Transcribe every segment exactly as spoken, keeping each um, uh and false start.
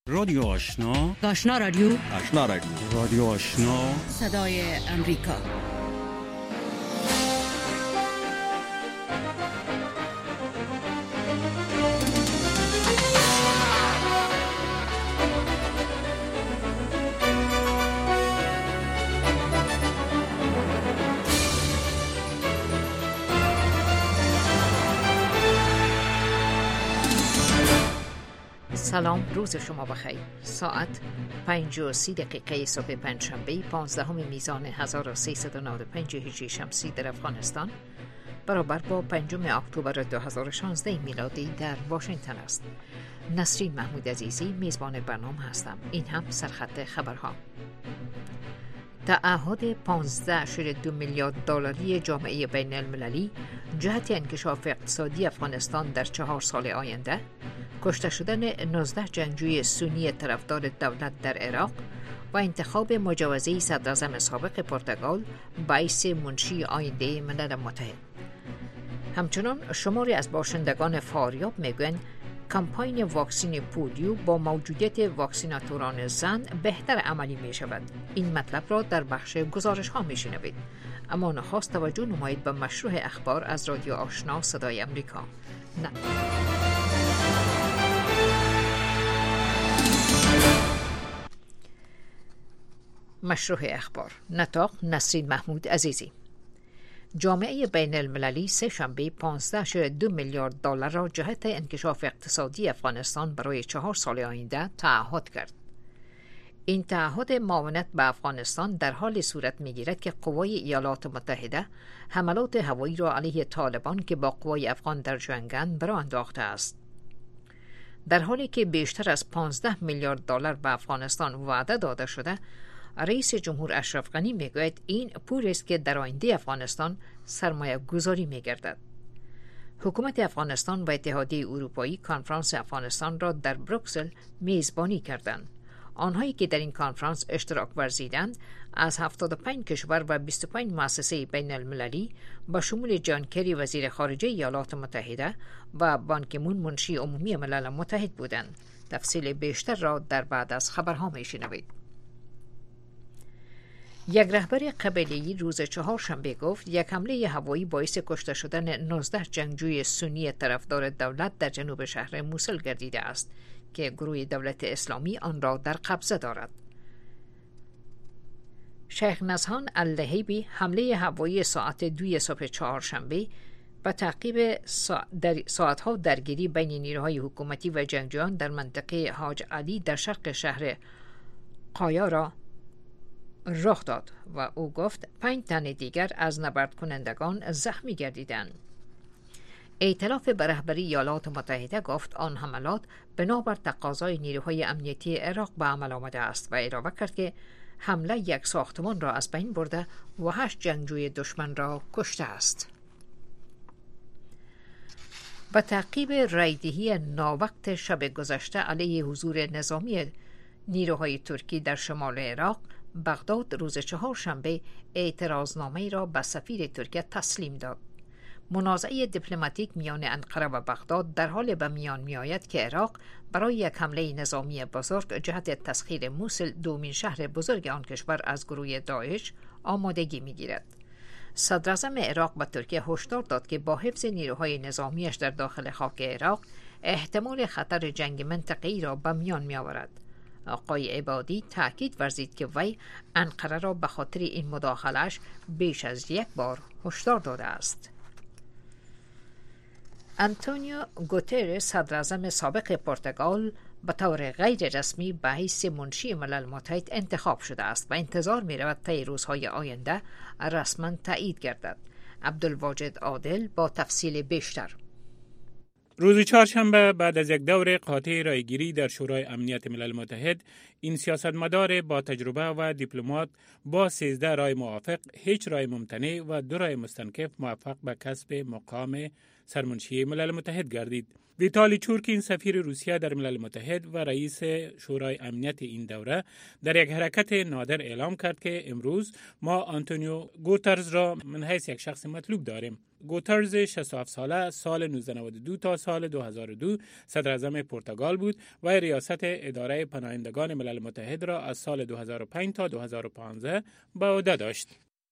رادیو آشنا، آشنا رادیو آشنا رادیو رادیو آشنا، صدای امریکا. سلام، روز شما بخیر. ساعت پنج و سی دقیقه صبح پنجشنبه پانزدهم میزان هزار و سیصد و نود و پنج هجری شمسی در افغانستان برابر با پنجم اکتبر دو هزار و شانزده میلادی در واشنگتن است. نسرین محمود عزیزی میزبان برنامه هستم. این هم سرخط خبرها. تعهد پانزده ممیز دو میلیارد دلاری جامعه بین المللی جهت انکشاف اقتصادی افغانستان در چهار سال آینده، کشته شدن نوزده جنگجوی سنی طرفدار دولت در عراق و انتخاب مجوزه صدراعظم سابق پرتغال باعث منشی آینده ملل متحد. همچنان شماری از باشندگان فاریاب میگویند کمپاین واکسین پولیو با موجودیت واکسیناتوران زن بهتر عملی می شود. این مطلب را در بخش گزارش ها می شنوید. اما نخست توجه نمایید به مشروع اخبار از رادیو آشنا صدای امریکا. نه. مشروع اخبار. نطاق نسرین محمود عزیزی. جامعه بین المللی سه شنبه پانزده ممیز دو میلیارد دلار را جهت انکشاف اقتصادی افغانستان برای چهار سال آینده تعهد کرد. این تعهد معاونت به افغانستان در حال صورت می‌گیرد که قوای ایالات متحده حملات هوایی را علیه طالبان که با قوای افغان در جنگند برآ انداخته است. در حالی که بیشتر از پانزده میلیارد دلار به افغانستان وعده داده شده، رئیس جمهور اشرف غنی میگوید این پول است که در آینده افغانستان سرمایه گذاری میگردد. حکومت افغانستان و اتحادیه اروپایی کنفرانس افغانستان را در بروکسل میزبانی کردند. آنهایی که در این کنفرانس اشتراک ورزیدند از هفتاد و پنج کشور و بیست و پنج مؤسسه بین المللی با شمول جان کری وزیر خارجه ایالات متحده و بان کی مون منشی عمومی ملل متحد بودند. تفصیل بیشتر را در بعد از خبرها میشنوید. یک رهبر قبیله‌ای روز چهارشنبه گفت یک حمله هوایی باعث کشته شدن نوزده جنگجوی سنی طرفدار دولت در جنوب شهر موسل گردیده است که گروه دولت اسلامی آن را در قبضه دارد. شیخ نزهان اللهیبی حمله هوایی ساعت دوی صبح چهارشنبه و تعقیب سا... در... ساعتها درگیری بین نیروهای حکومتی و جنگجویان در منطقه حاج علی در شرق شهر قایا را رخ داد و او گفت پنج تن دیگر از نبرد کنندگان زخمی گردیدند. ائتلاف به رهبری ایالات متحده گفت آن حملات بنابر تقاضای نیروهای امنیتی عراق به عمل آمده است و اعلام کرد که حمله یک ساختمان را از بین برده و هشت جنگجوی دشمن را کشته است. با تعقیب رایدهی ناوقت شب گذشته علیه حضور نظامی نیروهای ترکی در شمال عراق، بغداد روز چهارشنبه اعتراضنامه‌ای را به سفیر ترکیه تسلیم داد. منازعه دیپلماتیک میان انقره و بغداد در حال به میان میآید که عراق برای یک حمله نظامی بزرگ جهت تسخیر موسل، دومین شهر بزرگ آن کشور، از گروه داعش آمادگی میگیرد. صدراعظم عراق به ترکیه هشدار داد که با حفظ نیروهای نظامیش در داخل خاک عراق احتمال خطر جنگ منطقه‌ای را به میان میآورد. آقای عبادی تأکید ورزید که وی انقره را به خاطر این مداخله‌اش بیش از یک بار هشدار داده است. آنتونیو گوترس، صدراعظم سابق پرتغال، به طور غیر رسمی به حیث منشی ملل متحد انتخاب شده است و انتظار می رود طی روزهای آینده رسما تایید گردد. عبدالواجد عادل با تفصیل بیشتر. روز چهارشنبه بعد از یک دور قاطع رایگیری در شورای امنیت ملل متحد، این سیاستمدار با تجربه و دیپلمات با سیزده رای موافق، هیچ رای ممتنع و دو رای مستنکف موفق به کسب مقام سرمنشی ملل متحد گردید. ویتالی چورکین سفیر روسیه در ملل متحد و رئیس شورای امنیت این دوره در یک حرکت نادر اعلام کرد که امروز ما آنتونیو گوترز را من حیث یک شخص مطلوب داریم. گوترز شصت و هفت ساله سال نوزده نود و دو تا سال دو هزار و دو صدر اعظم پرتغال بود و ریاست اداره پناهندگان ملل متحد را از سال دو هزار و پنج تا دو هزار و پانزده به عهده داشت.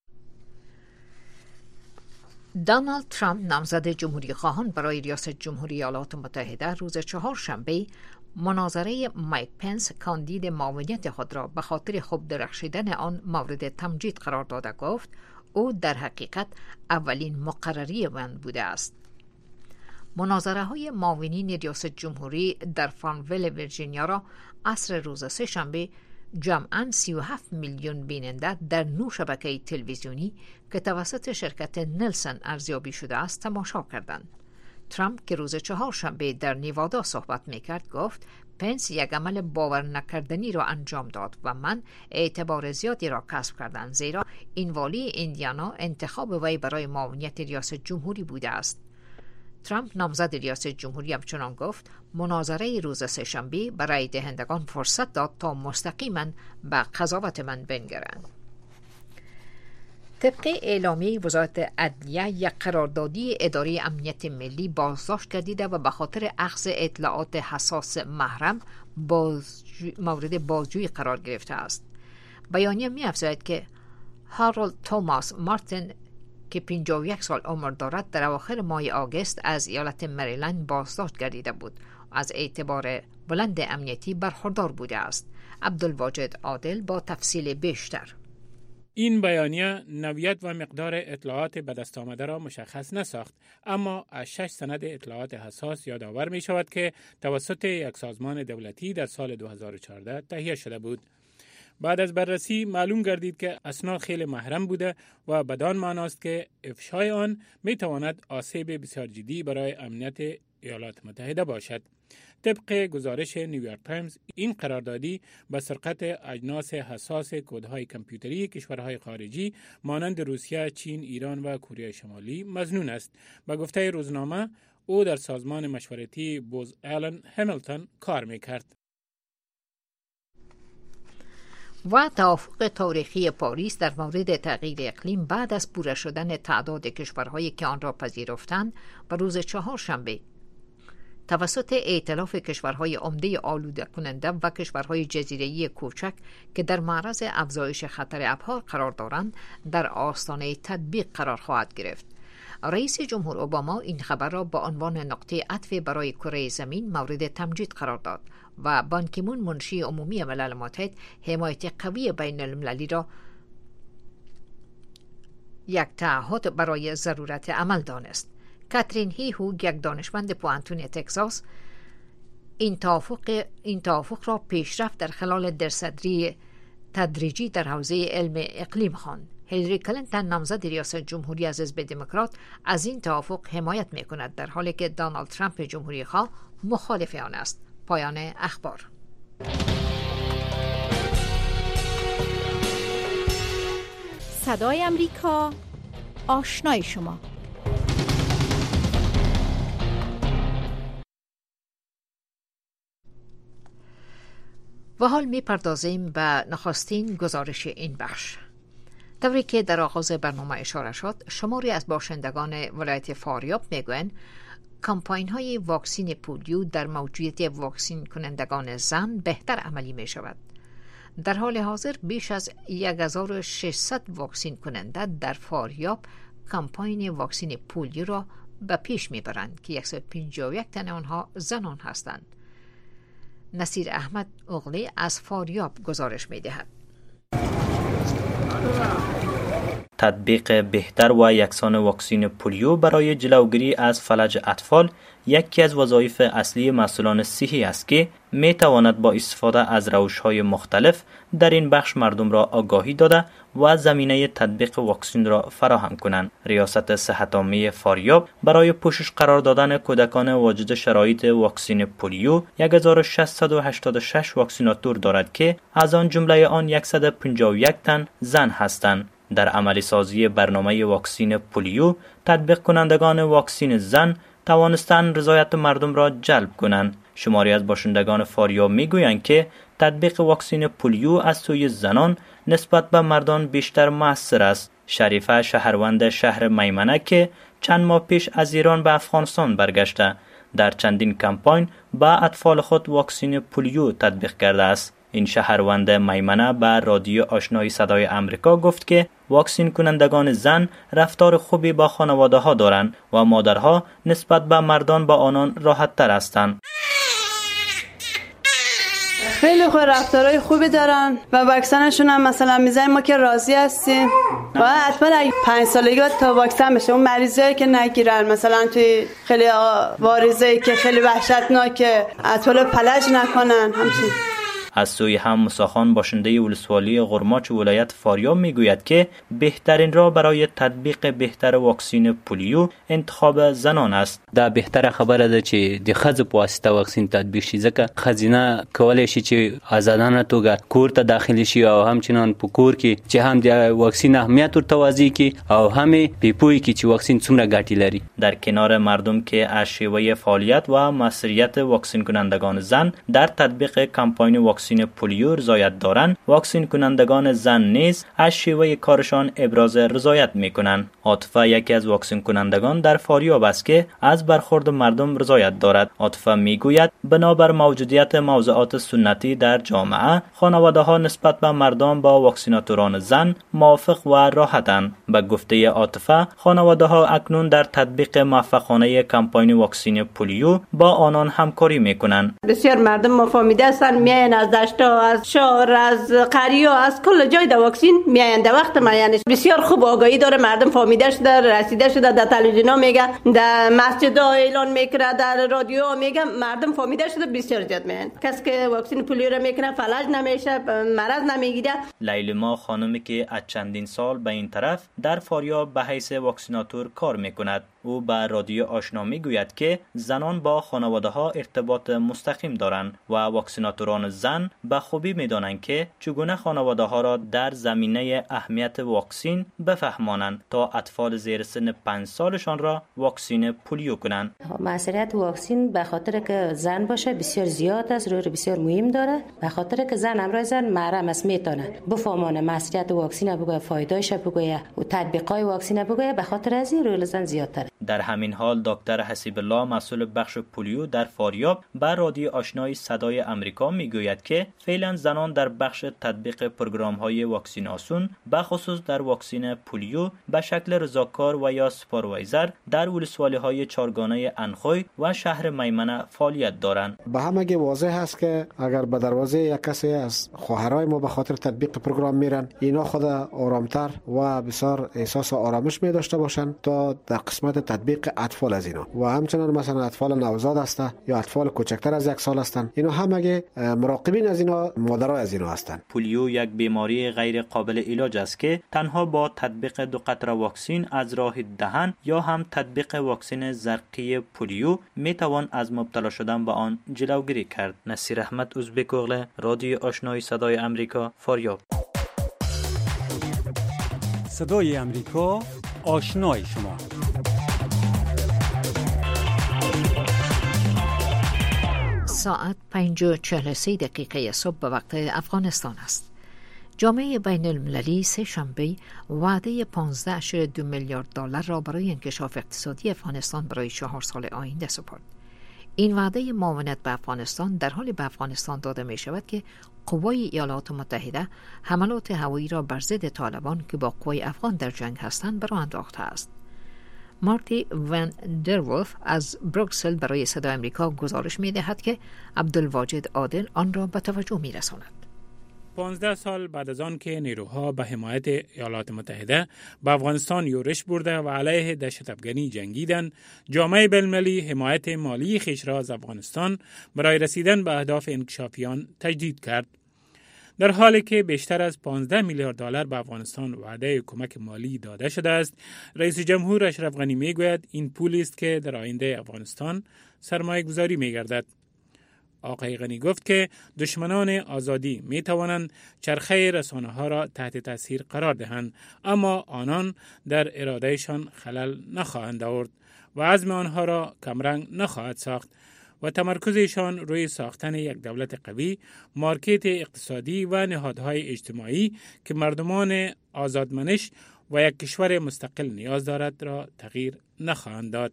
دونالد ترامپ نامزد جمهوری خواهان برای ریاست جمهوری ایالات متحده روز چهارشنبه مناظره مایک پنس کاندید معاونیت خود را به خاطر خوب درخشیدن آن مورد تمجید قرار داده گفت او در حقیقت اولین مقرری من بوده است. مناظره های معاونین ریاست جمهوری در فارمویل ویرجینیا را عصر روز سه شنبه جمعاً سی و هفت میلیون بیننده در نو شبکه تلویزیونی که توسط شرکت نلسن ارزیابی شده است تماشا کردند. ترامپ که روز چهارشنبه در نیوادا صحبت میکرد گفت پنس یک عمل باور نکردنی را انجام داد و من اعتبار زیادی را کسب کردم، زیرا این والی ایندیانا انتخاب وی برای معاونیت ریاست جمهوری بوده است. ترامپ نامزد ریاست جمهوری همچنان گفت مناظره روز سه‌شنبه برای دهندگان فرصت داد تا مستقیما به قضاوت من بنگرند. طبق اعلامیه وزارت عدلیه یک قراردادی اداره امنیت ملی بازداشت گردیده و به خاطر اخذ اطلاعات حساس محرم بازجو... مورد بازجویی قرار گرفته است. بیانیه می‌افزاید که هارولد توماس مارتین که پنجاه و یک سال عمر دارد در اواخر ماه آگوست از ایالت مریلند بازداشت گردیده بود و از اعتبار بلند امنیتی برخوردار بوده است. عبدالواجد عادل با تفصیل بیشتر. این بیانیه نوعیت و مقدار اطلاعات به دست آمده را مشخص نساخت، اما از شش سند اطلاعات حساس یادآور می شود که توسط یک سازمان دولتی در سال دو هزار و چهارده تهیه شده بود. بعد از بررسی معلوم گردید که اسناد خیلی محرم بوده و بدان معناست که افشای آن می تواند آسیب بسیار جدی برای امنیت ایالات متحده باشد. طبق گزارش نیویورک تایمز این قراردادی به سرقت اجناس حساس کدهای کامپیوتری کشورهای خارجی مانند روسیه، چین، ایران و کره شمالی مظنون است. به گفته روزنامه او در سازمان مشورتی بوز آلن همیلتون کار میکرد. و توافق تاریخی پاریس در مورد تغییر اقلیم بعد از پوره شدن تعداد کشورهایی که آن را پذیرفتند و روز چهارشنبه توسط ائتلاف کشورهای عمده آلوده کننده و کشورهای جزیره‌ای کوچک که در معرض افزایش خطر ابحار قرار دارند در آستانه تطبیق قرار خواهد گرفت. رئیس جمهور اوباما این خبر را با عنوان نقطه عطف برای کره زمین مورد تمجید قرار داد و بان کی مون منشی عمومی ملل متحد حمایت قوی بین المللی را یک تعهد برای ضرورت عمل دانست. کاترین هیهو یک دانشمند پوانتون تگزاس این توافق این توافق را پیشرفت در خلال درصدی تدریجی در حوزه علم اقلیم خواند. هیلاری کلینتون نامزد ریاست جمهوری از حزب دموکرات از این توافق حمایت می‌کند در حالی که دونالد ترامپ جمهوری خواه مخالف آن است. پایان اخبار. صدای امریکا، آشنای شما. و حال می پردازیم به نخستین گزارش این بخش. طوری که در آغاز برنامه اشاره شد، شماری از باشندگان ولایت فاریاب میگویند کمپاین های واکسین پولیو در موجودیت واکسین کنندگان زن بهتر عملی می شود. در حال حاضر بیش از هزار و ششصد واکسین کننده در فاریاب کمپاین واکسین پولیو را به پیش می برند که صد و پنجاه و یک تن آنها زنان هستند. نصیر احمد اغلی از فاریاب گزارش می دهد. تطبیق بهتر و یکسان واکسین پولیو برای جلوگیری از فلج اطفال یکی از وظایف اصلی مسئولان صحی است که می تواند با استفاده از روش‌های مختلف در این بخش مردم را آگاهی داده و زمینه تطبیق واکسین را فراهم کنند. ریاست صحت عامه فاریاب برای پوشش قرار دادن کودکان واجد شرایط واکسین پولیو هزار و ششصد و هشتاد و شش واکسیناتور دارد که از آن جمله آن صد و پنجاه و یک تن زن هستند. در عملی سازی برنامه واکسین پولیو، تطبیق کنندگان واکسین زن توانستند رضایت مردم را جلب کنند. شماری از باشندگان فاریاب میگویند که تطبیق واکسین پولیو از سوی زنان نسبت به مردان بیشتر مؤثر است. شریفه شهروند شهر میمنه که چند ماه پیش از ایران به افغانستان برگشته، در چندین کمپاین با اطفال خود واکسین پولیو تطبیق کرده است. این شهروند میمنه به رادیو آشنای صدای امریکا گفت که واکسین کنندگان زن رفتار خوبی با خانواده ها دارند و مادرها نسبت به مردان با آنان راحت تر هستند. خیلی خوب رفتارهای خوبی دارن و واکسنشون هم مثلا میزنیم ما که راضی هستیم و حتما اگه پنج سالگی تا واکسن بشه اون مریضایی که نگیرن، مثلا توی خیلی واریزایی که خیلی وحشتناکه اطفال فلج نکنن همچین. از سوی هم مساخان باشنده ولسوالی غرماچ ولایت فاریاب میگوید که بهترین راه برای تطبیق بهتر واکسین پولیو انتخاب زنان است. دا بهتره خبره ده چې د ښځو په واسطه واکسین تطبیق شي، ځکه ښځینه کولی شي چې آزادانه توګه کور ته داخلي شي او همچنان په کور کې چې هم د واکسین اهمیت ورته واضح کړي او هم یې پوه کړي چې واکسین څومره ګټې لري. در کنار مردم که از شیوه فعالیت و مسئولیت واکسین کنندگان زن در تطبیق کمپاین واکسین پولیو رضایت دارند، واکسین کنندگان زن نیز از شیوه کارشان ابراز رضایت میکنند. عاطفه یکی از واکسین کنندگان در فاریاب است که از برخورد مردم رضایت دارد. عاطفه میگوید بنابر موجودیت موضوعات سنتی در جامعه، خانواده ها نسبت به مردان با واکسیناتوران زن موافق و راحتند. به گفته عاطفه، خانواده ها اکنون در تطبیق موفقانه کمپاین واکسین پولیو با آنان همکاری میکنند. بسیار مردم مفاهمیده هستند، میاین از دشتا، از شهر، از قریا، از کل جای در واکسین میاین. در وقت معین بسیار خوب آگاهی داره، مردم فهمیده شده، رسیده شده، در تلویزیونا میگه، در مسجدها اعلان میکنه، در رادیو میگه، مردم فهمیده شده بسیار زیاد میاین. کسی که واکسین پولیو را میکنه فلج نمیشه، مرض نمیگیره. لیلما خانمی که از چندین سال به این طرف در فاریاب به حیث واکسیناتور کار میکند، او به رادیو آشنا میگوید که زنان با خانواده ها ارتباط مستقیم دارند و واکسیناتوران زن به خوبی میدانند که چگونه خانواده ها را در زمینه اهمیت واکسین بفهمانند تا اطفال زیر سن پنج سالشان را واکسین پولیو کنند. مسئولیت واکسین به خاطر که زن باشه بسیار زیاد است، روی بسیار مهم داره. به خاطر که زن امروز زن محرم است، میتونه بفهمانه مسئولیت واکسین بگه، فایدهش بگه و تطبیقای واکسین بگه. به خاطر از این روی زن زیادتره. در همین حال دکتر حسیب الله مسئول بخش پولیو در فاریاب به رادیو آشنای صدای امریکا میگوید که فعلا زنان در بخش تطبیق پروگرام‌های واکسیناسیون به خصوص در واکسین پولیو به شکل رضاکار و یا سوپروایزر در ولسوالی‌های چارگانه انخوی و شهر میمنه فعالیت دارند. به همگی واضح است که اگر به دروازه یک کسی از خواهرای ما به خاطر تطبیق پروگرام میرن، اینا خود آرامتر و بسیار احساس آرامش می داشته باشند تا در قسمت تطبیق اطفال از اینا و همچنان مثلا اطفال نوزاد هستند یا اطفال کوچکتر از یک سال هستند، اینا همگی مراقبین از اینا مادرای از اینا هستند. پولیو یک بیماری غیر قابل علاج است که تنها با تطبیق دو قطره واکسین از راه دهن یا هم تطبیق واکسین زرقی پولیو می توان از مبتلا شدن به آن جلوگیری کرد. نصیر احمد ازبک اغله، رادیو آشنای صدای امریکا، فاریاب. صدای امریکا، آشنای شما. ساعت پنج و چهل و سه دقیقه صبح به وقت افغانستان است. جامعه بین المللی سه شنبه وعده پانزده اشاری دو میلیارد دلار را برای انکشاف اقتصادی افغانستان برای چهار سال آینده سپرد. این وعده معاونت به افغانستان در حال به افغانستان داده می شود که قوای ایالات متحده حملات هوایی را بر ضد طالبان که با قوای افغان در جنگ هستند برآ انداخته است. مارتی ون درولف از بروکسل برای صدای امریکا گزارش می دهد که عبدالواجد عادل آن را به توجه می رساند. پانزده سال بعد از آن که نیروها به حمایت ایالات متحده به افغانستان یورش برده و علیه دهشت افغانی جنگیدند، جامعه بین‌المللی حمایت مالی خویش را از افغانستان برای رسیدن به اهداف انکشافیان تجدید کرد. در حالی که بیشتر از پانزده میلیارد دلار به افغانستان وعده کمک مالی داده شده است، رئیس جمهور اشرف غنی میگوید این پولی است که در آینده افغانستان سرمایه گذاری میگردد. آقای غنی گفت که دشمنان آزادی می توانند چرخه رسانه ها را تحت تاثیر قرار دهند، اما آنان در ارادهشان خلل نخواهند آورد و عزم آنها را کمرنگ نخواهد ساخت و تمرکزشان روی ساختن یک دولت قوی، مارکت اقتصادی و نهادهای اجتماعی که مردمان آزادمنش و یک کشور مستقل نیاز دارد را تغییر نخواهند داد.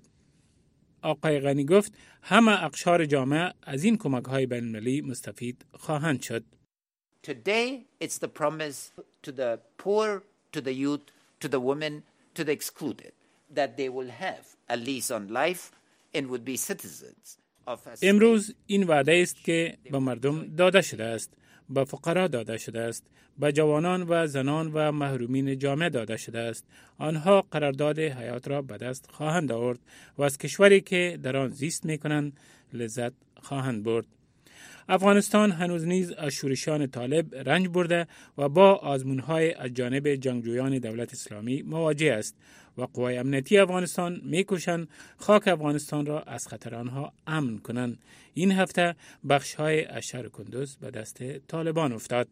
آقای غنی گفت همه اقشار جامعه از این کمک‌های بین‌المللی مستفید خواهند شد. Today it's the promise to the poor, to the youth, to the women, to the excluded that they will have a lease on life and would be citizens. امروز این وعده است که به مردم داده شده است، به فقرا داده شده است، به جوانان و زنان و محرومین جامعه داده شده است. آنها قرارداد حیات را به دست خواهند آورد و از کشوری که در آن زیست می‌کنند لذت خواهند برد. افغانستان هنوز نیز از شورشیان طالب رنج برده و با آزمون‌های از جانب جنگجویان دولت اسلامی مواجه است و قوای امنیتی افغانستان می‌کوشند خاک افغانستان را از خطر آنها امن کنند. این هفته بخش‌های از شهر کندوز به دست طالبان افتاد.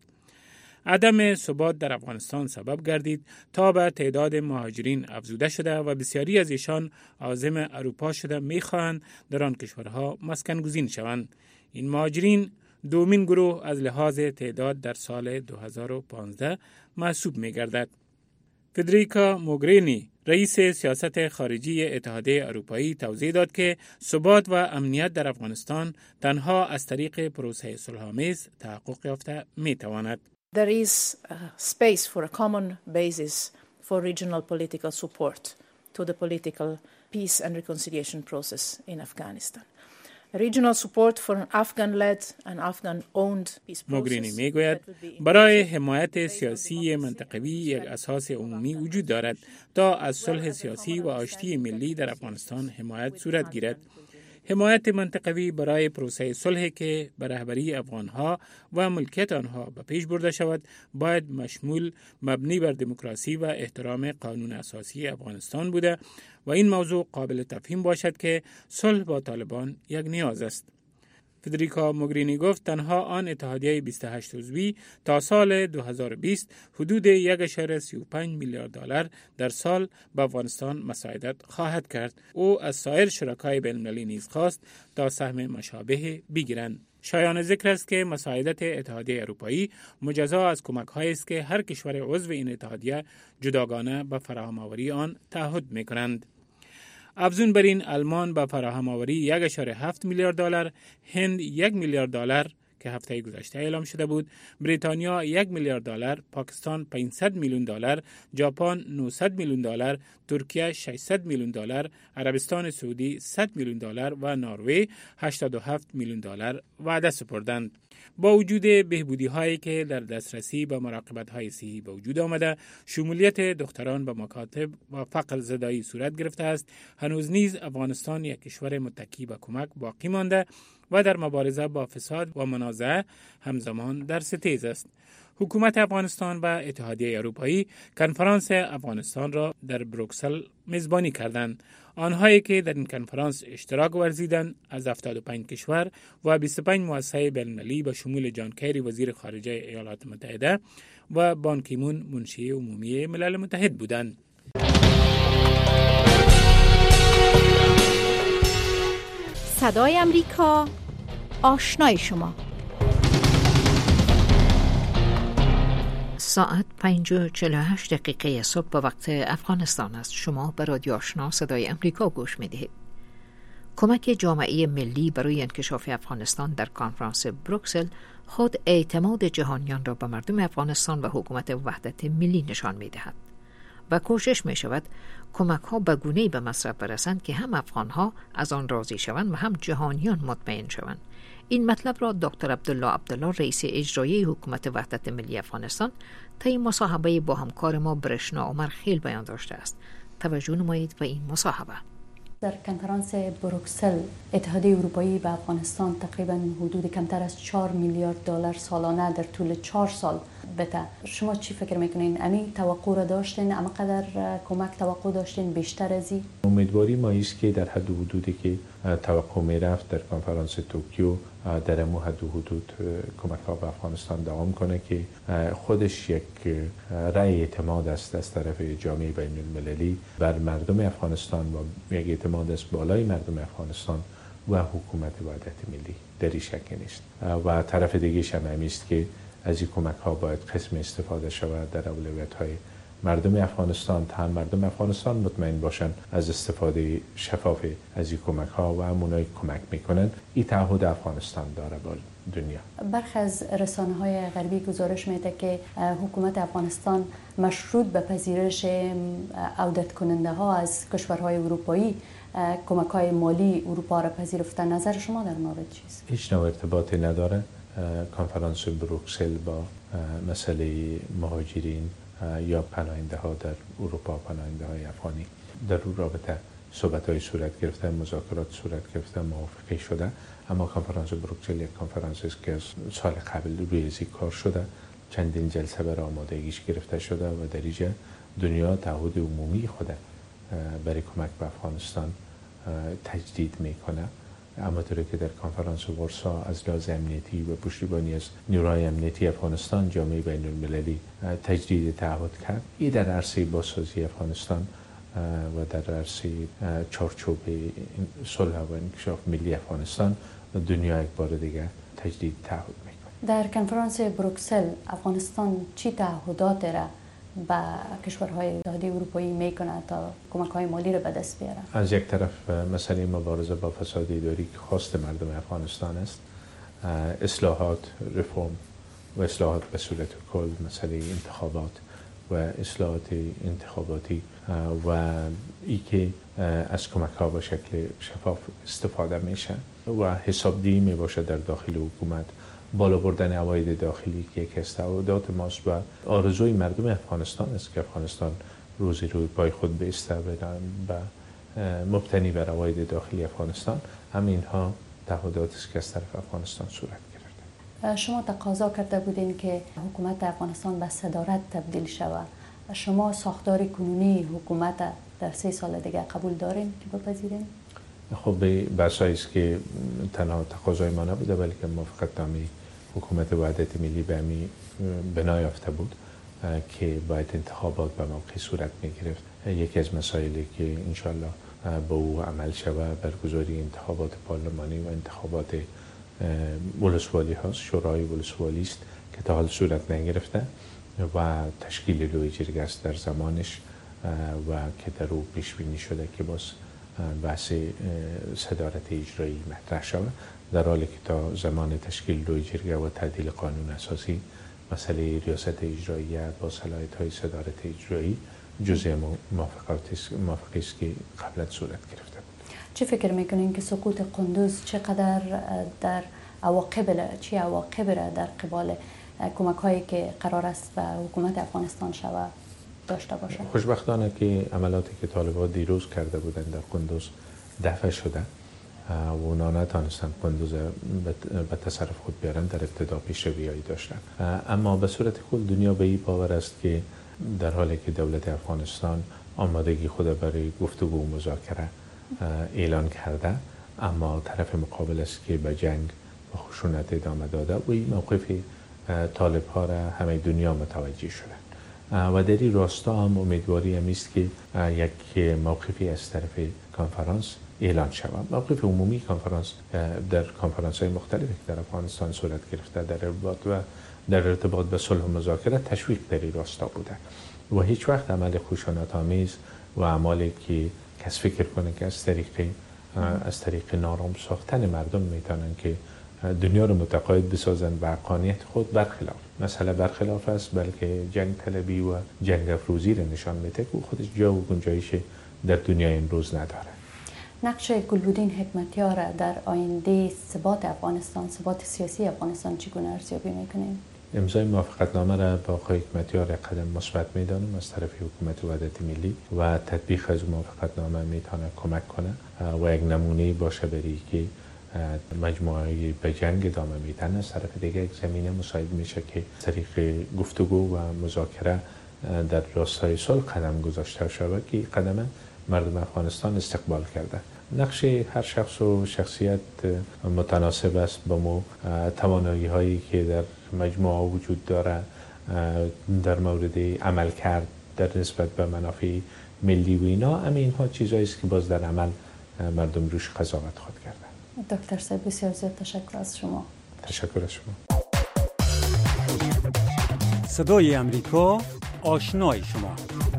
عدم ثبات در افغانستان سبب گردید تا به تعداد مهاجرین افزوده شده و بسیاری از ایشان عازم اروپا شده می‌خواهند در آن کشورها مسکن گزین شوند. این مهاجرین دومین گروه از لحاظ تعداد در سال دو هزار و پانزده محسوب می‌گردد. فدریکا موگرینی رئیس سیاست خارجی اتحادیه اروپایی توضیح داد که ثبات و امنیت در افغانستان تنها از طریق پروسه صلح‌آمیز تحقق یافته می‌تواند. There is uh, space for a common basis for regional political support to the political peace and reconciliation process in Afghanistan. Regional support for an Afghan-led and Afghan-owned peace process. موگرینی میگوید برای حمایت سیاسی منطقوی یک اساس عمومی وجود دارد تا از صلح سیاسی و آشتی ملی در افغانستان حمایت صورت گیرد. حمایت منطقوی برای پروسه صلح که به رهبری افغانها و ملکیت آنها به پیش برده شود باید مشمول مبنی بر دموکراسی و احترام قانون اساسی افغانستان بوده و این موضوع قابل تفهیم باشد که صلح با طالبان یک نیاز است. فدریکا موگرینی گفت تنها آن اتحادیه بیست و هشت عضوی تا سال دو هزار و بیست حدود یک ممیز سی و پنج میلیارد دلار در سال به افغانستان مساعدت خواهد کرد. او از سایر شرکای بین‌المللی نیز خواست تا سهم مشابه بگیرند. شایان ذکر است که مساعدت اتحادیه اروپایی مجزا از کمک‌هایی است که هر کشور عضو این اتحادیه جداگانه به فراهم‌آوری آن تعهد می‌کنند. افزون بر این آلمان به فراهم آوری یک ممیز هفت میلیارد دلار، هند یک میلیارد دلار که هفته گذشته اعلام شده بود، بریتانیا یک میلیارد دلار، پاکستان پانصد میلیون دلار، ژاپن نهصد میلیون دلار، ترکیه ششصد میلیون دلار، عربستان سعودی صد میلیون دلار و نروژ هشتاد و هفت میلیون دلار وعده سپردند. با وجود بهبودی هایی که در دسترسی به مراقبت های صحی به وجود آمده، شمولیت دختران به مکاتب و فقر زدایی صورت گرفته است، هنوز نیز افغانستان یک کشور متکی به کمک باقی مانده و در مبارزه با فساد و منازعه همزمان در ستیز است. حکومت افغانستان و اتحادیه اروپایی کنفرانس افغانستان را در بروکسل میزبانی کردند. آنهایی که در این کنفرانس اشتراک ورزیدند از هفتاد و پنج کشور و بیست و پنج مؤسسه بین‌المللی به شمول جان کری وزیر خارجه ایالات متحده و بان کی مون منشی عمومی ملل متحد بودند. صدای امریکا، آشنای شما. ساعت پنج و چهل و هشت دقیقه صبح به وقت افغانستان است. شما به رادیو آشنا صدای امریکا گوش می‌دهید. کمک جامعه ملی برای انکشاف افغانستان در کنفرانس بروکسل خود اعتماد جهانیان را به مردم افغانستان و حکومت وحدت ملی نشان می‌دهد و کوشش می‌شود کمک‌ها به گونه‌ای به مصرف برسند که هم افغان‌ها از آن راضی شوند و هم جهانیان مطمئن شوند. این مطلب را دکتر عبدالله عبدالله رئیس اجرایی حکومت وحدت ملی افغانستان طی مصاحبه با همکار ما برشنا عمر خیل بیان داشته است. توجه نمایید به این مصاحبه. در کنفرانس بروکسل اتحادیه اروپایی به افغانستان تقریبا حدود کمتر از چهار میلیارد دلار سالانه در طول چهار سال بته. شما چی فکر میکنین؟ امی توقع را داشتین؟ اما قدر کمک توقع داشتین بیشتر از این؟ امیدواری ما است که در حد و حدودی که توقع می رفت در کنفرانس توکیو در امو حد و حدود کمک ها به افغانستان دوام کنه که خودش یک رأی اعتماد است از طرف جامعه بین المللی بر مردم افغانستان و یک اعتماد است بالای مردم افغانستان و حکومت وحدت ملی، در این شک نیست. و طرف دیگه هم است که از این کمک ها باید قسم استفاده شود در اولویت های مردم افغانستان تا مردم افغانستان مطمئن باشن از استفاده شفاف از این کمک ها و همونایی کمک میکنن. این تعهد افغانستان داره با دنیا. برخی از رسانه های غربی گزارش میده که حکومت افغانستان مشروط به پذیرش عودت کننده ها از کشورهای اروپایی کمک های مالی اروپا را پذیرفته. نظر شما در مورد چیست؟ هیچ نوع ارتباطی نداره کنفرانس بروکسل با مسئله مهاجرین یا پناهنده ها در اروپا، پناهنده های افغانی. در اون رابطه صحبت های صورت گرفته، مذاکرات صورت گرفته، موافقه شده، اما کنفرانس بروکسل یک کنفرانس است که از سال قبل روی ازی کار شده، چندین جلسه برای آمادگیش گرفته شده و در اینجا دنیا تعهد عمومی خود برای کمک به افغانستان تجدید میکنه. اما طوری که در کنفرانس ورسا از لحاظ امنیتی و پشتیبانی از نیروهای امنیتی افغانستان جامعه بین المللی تجدید تعهد کرد، این در عرصه بازسازی افغانستان و در عرصه چارچوب صلح و انکشاف ملی افغانستان دنیا یک بار دیگه تجدید تعهد میکنه. در کنفرانس بروکسل افغانستان چی تعهدات را به کشورهای اتحادیه اروپایی میکنه تا کمک های مالی را به دست بیاره؟ از یک طرف مسئله مبارزه با فساد اداری که خواست مردم افغانستان است، اصلاحات، رفرم و اصلاحات به صورت کل، مسئله انتخابات و اصلاحات انتخاباتی و ای که از کمک ها به شکل شفاف استفاده میشه و حسابدهی می باشه در داخل حکومت، بالا بردن عواید داخلی که یک از تعهدات ماست و آرزوی مردم افغانستان است که افغانستان روزی روی پای خود بیسته و مبتنی بر عواید داخلی افغانستان. همینها تعهداتی است که از طرف افغانستان صورت گرفته. شما تقاضا کرده بودین که حکومت افغانستان به صدارت تبدیل شود. شما ساختار کنونی حکومت در سه سال دیگه قبول دارین که بپذیرین؟ خب بحثایی است که تنها تقاضای ما نبوده بلکه موافقتنامه حکومت وحدت ملی به همین بنا یافته بود که باید انتخابات به موقع صورت میگرفت. یکی از مسائلی که انشالله با او عمل شود برگزاری انتخابات پارلمانی و انتخابات ولسوالی هاست. شورای ولسوالی است که تا حال صورت نگرفته و تشکیل لوی جرگه است در زمانش و که در او پیش بینی شده که باز بحث صدارت اجرایی مطرح شود، در حالی که تا زمان تشکیل لوی جرگه و تعدیل قانون اساسی مسئله ریاست اجرایی با صلاحیت های صدارت اجرایی جزء موافقه است که قبلا صورت گرفته بود. چه فکر میکنین که سقوط قندوز چقدر در عواقب چه عواقب را در قبال کمک هایی که قرار است به حکومت افغانستان شود داشته باشه؟ خوشبختانه که عملاتی که طالبان دیروز کرده بودند در قندوز دفع شده و اونا نتانستند قندوز به تصرف خود بیارن، در ابتدا پیشروی‌هایی داشتن. اما به صورت کل دنیا به این باور است که در حالی که دولت افغانستان آمادگی خود برای گفتگو و مذاکره اعلان کرده، اما طرف مقابل است که به جنگ و خشونت ادامه داده و این موقف طالب ها را همه دنیا متوجه شده و در این راستا هم امیدواری هم است که یک موقفی از طرف کنفرانس اعلان شود. موقف عمومی کنفرانس در کنفرانس های مختلفی که در افغانستان صورت گرفته در ارتباط و در ارتباط به صلح و مذاکره تشویق در این راستا بوده و هیچ وقت عمل خشونت آمیز و اعمالی که کس فکر کنه که از طریق از طریق نارام ساختن مردم میتونن که دنیا رو متقاعد بسازن به حقانیت خود برخلاف. مسئله برخلاف است، بلکه جنگ طلبی و جنگ افروزی رو نشان میده که خودش جا و گنجایش در دنیای امروز نداره. نقش گلبدین حکمتیار در آینده ثبات افغانستان، ثبات سیاسی افغانستان چگونه ارزیابی میکنیم؟ امضای موافقتنامه را با آقای حکمتیار قدم مثبت میدانم از طرف حکومت وحدت ملی و تطبیق از موافقتنامه میتونه کمک کنه و یک نمونه باشه برای که مجموعه به جنگ ادامه میدن، از طرف دیگه یک زمینه مساعد میشه که طریق گفتگو و مذاکره در راستای صلح قدم گذاشته شود که قدم مردم افغانستان استقبال کرده. نقش هر شخص و شخصیت متناسب است با مو توانایی هایی که در مجموعه وجود داره در مورد عمل کرد در نسبت به منافع ملی و اینا. همین اینها چیزایی است که باز در عمل مردم روش قضاوت خواهد کردن. دکتر صاحب بسیار زیاد تشکر از شما. تشکر از شما. صدای امریکا، آشنای شما.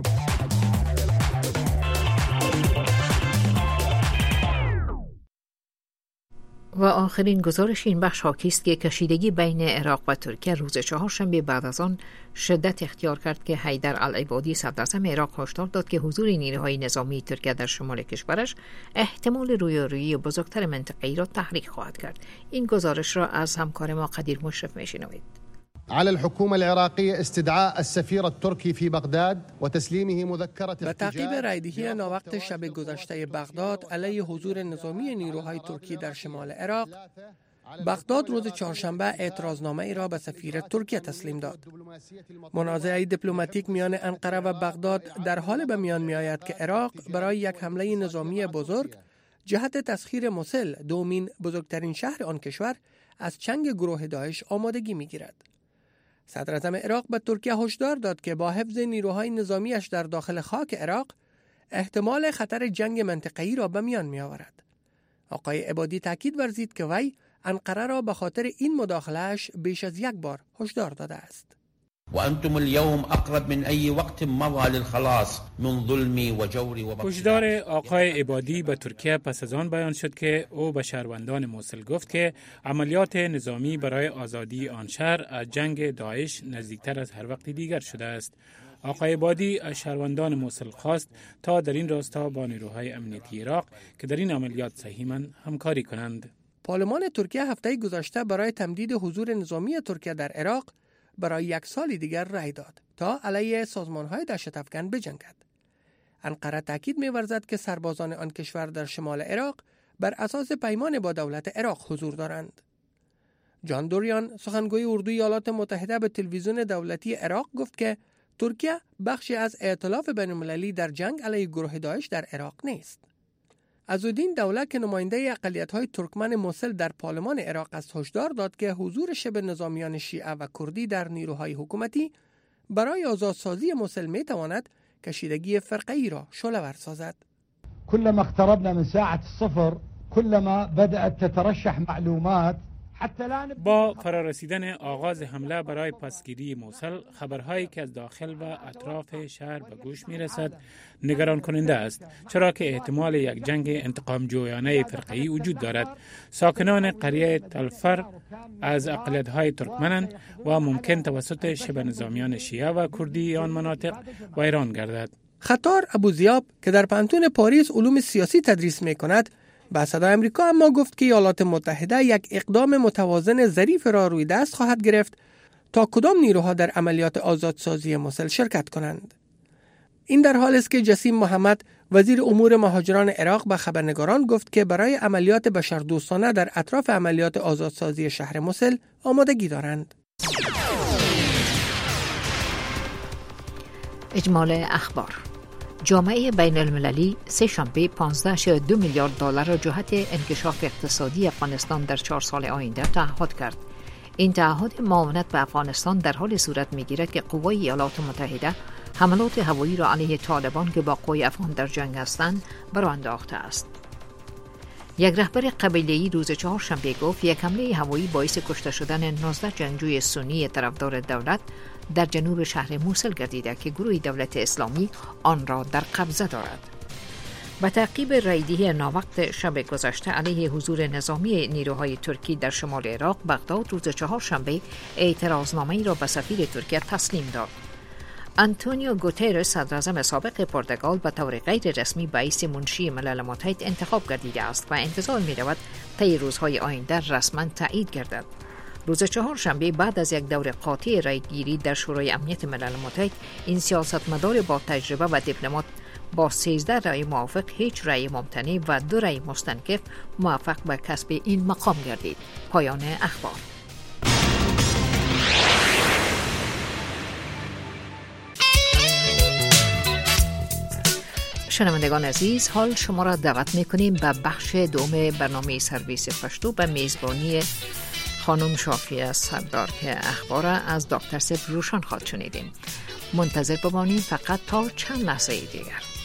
و آخرین گزارش این بخش حاکی است که کشیدگی بین عراق و ترکیه روز چهارشنبه بعد از آن شدت اختیار کرد که حیدر العبادی صدراعظم عراق هشدار داد که حضور نیروهای نظامی ترکیه در شمال کشورش احتمال رویارویی بزرگتر منطقه‌ای را تحریک خواهد کرد. این گزارش را از همکار ما قدیر مشرف میشنوید. على الحكومة العراقية استدعاء السفير التركي في بغداد وتسليمه مذكرة به تعقیب رایدهی ناوقت شب گذشته بغداد علیه حضور نظامی نیروهای ترکی در شمال عراق، بغداد روز چهارشنبه اعتراضنامه ای را به سفیر ترکیه تسلیم داد. منازعه دیپلماتیک میان انقره و بغداد در حال به میان می آید که عراق برای یک حمله نظامی بزرگ جهت تسخیر موسل، دومین بزرگترین شهر آن کشور، از چنگ گروه داعش آمادگی می گیرد. صدراعظم عراق به ترکیه هشدار داد که با حفظ نیروهای نظامیش در داخل خاک عراق احتمال خطر جنگ منطقه‌ای را به میان می آورد. آقای عبادی تاکید ورزید که وی انقره را به خاطر این مداخله‌اش بیش از یک بار هشدار داده است. وأنتم اليوم أقرب من أي وقت مضى للخلاص من ظلم وجور و هشدار آقای عبادی به ترکیه پس از آن بیان شد که او به شهروندان موصل گفت که عملیات نظامی برای آزادی آن شهر از جنگ داعش نزدیکتر از هر وقت دیگر شده است. آقای عبادی از شهروندان موصل خواست تا در این راستا با نیروهای امنیتی عراق که در این عملیات سهیماً همکاری کنند. پارلمان ترکیه هفته گذشته برای تمدید حضور نظامی ترکیه در عراق برای یک سال دیگر رأی داد تا علیه سازمان‌های دهشت افکن بجنگد. انقره تاکید می‌ورزد که سربازان آن کشور در شمال عراق بر اساس پیمان با دولت عراق حضور دارند. جان دوریان، سخنگوی اردوی ایالات متحده، به تلویزیون دولتی عراق گفت که ترکیه بخشی از ائتلاف بین‌المللی در جنگ علیه گروه داعش در عراق نیست. عزالدین دوله که نماینده اقلیت‌های ترکمن موصل در پارلمان عراق است، هشدار داد که حضور شبه نظامیان شیعه و کردی در نیروهای حکومتی برای آزادسازی موصل می‌تواند کشیدگی فرقه‌ای را شعله‌ور سازد. كلما اقتربنا من ساعة الصفر كلما بدأت تترشح معلومات. با فرارسیدن آغاز حمله برای پسگیری موصل، خبرهایی که از داخل و اطراف شهر به گوش می رسد نگران کننده است، چرا که احتمال یک جنگ انتقام جویانه فرقه‌ای وجود دارد. ساکنان قریه تلفر از اقلیت‌های ترکمنند و ممکن توسط شبه نظامیان شیعه و کردی آن مناطق ویران گردد. خطار ابوزیاب که در پانتون پاریس علوم سیاسی تدریس می کند، با صدای امریکا اما گفت که ایالات متحده یک اقدام متوازن ظریف را روی دست خواهد گرفت تا کدام نیروها در عملیات آزادسازی موصل شرکت کنند. این در حالی است که جسیم محمد، وزیر امور مهاجران عراق، به خبرنگاران گفت که برای عملیات بشردوستانه در اطراف عملیات آزادسازی شهر موصل آمادگی دارند. اجمال اخبار: جامعه بین المللی سه شنبه پانزده اشیا دو میلیارد دلار را جهت انکشاف اقتصادی افغانستان در چهار سال آینده تعهد کرد. این تعهد معاونت به افغانستان در حال صورت می‌گیرد که قوای ایالات متحده حملات هوایی را علیه طالبان که با قوای افغان در جنگ هستند برآورده انداخته است. یک رهبر قبیله‌ای روز چهارشنبه گفت یک حمله هوایی باعث کشته شدن نوزده جنگجوی سنی طرفدار دولت در جنوب شهر موصل گردیده که گروه دولت اسلامی آن را در قبضه دارد. با تعقیب رایدهی ناوقت شب گذشته علیه حضور نظامی نیروهای ترکی در شمال عراق، بغداد روز چهارشنبه اعتراضنامه‌ای را به سفیر ترکیه تسلیم داد. آنتونیو گوترس، صدراعظم سابق پرتغال، به طور غیر رسمی رئیس منشی ملل متحد انتخاب گردیده است و انتظار می‌رود طی روزهای آینده رسما تایید گردد. روز چهارشنبه بعد از یک دور قاطع رایگیری در شورای امنیت ملل متحد، این سیاستمدار با تجربه و دیپلمات با سیزده رأی موافق، هیچ رأی ممتنع و دو رأی مستنکف موفق به کسب این مقام گردید. پایان اخبار. شنوندگان عزیز، حال شما را دعوت می‌کنیم به بخش دوم برنامه سرویس پشتو به میزبانی خانم شافیه سردار که اخبار از دکتر سب روشن خواهد شنیدیم. منتظر بمانید فقط تا چند لحظه دیگر.